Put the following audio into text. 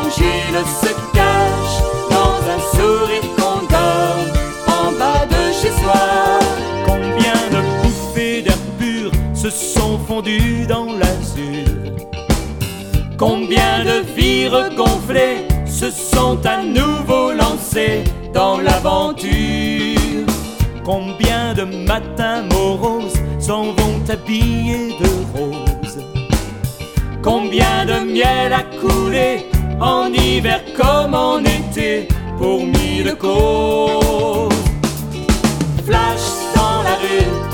Gilles se cache dans un sourire qu'on donne en bas de chez soi. Combien de bouffées d'air pur se sont fondues dans l'azur? Combien de vies regonflées se sont à nouveau lancées dans l'aventure? Combien de matins moroses s'en vont habillés de rose? Combien de miel a coulé en hiver comme en été pour mille causes? Flash dans la rue,